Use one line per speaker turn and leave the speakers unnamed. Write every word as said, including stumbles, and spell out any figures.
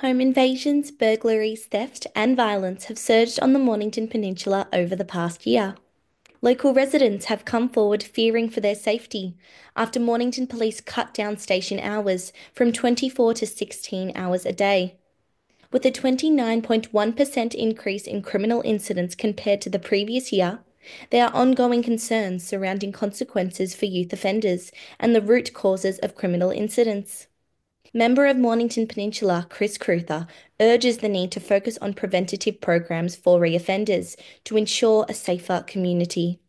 Home invasions, burglaries, theft, and violence have surged on the Mornington Peninsula over the past year. Local residents have come forward fearing for their safety after Mornington Police cut down station hours from twenty-four to sixteen hours a day. With a twenty-nine point one percent increase in criminal incidents compared to the previous year, there are ongoing concerns surrounding consequences for youth offenders and the root causes of criminal incidents. Member of Mornington Peninsula, Chris Cruther, urges the need to focus on preventative programs for reoffenders to ensure a safer community.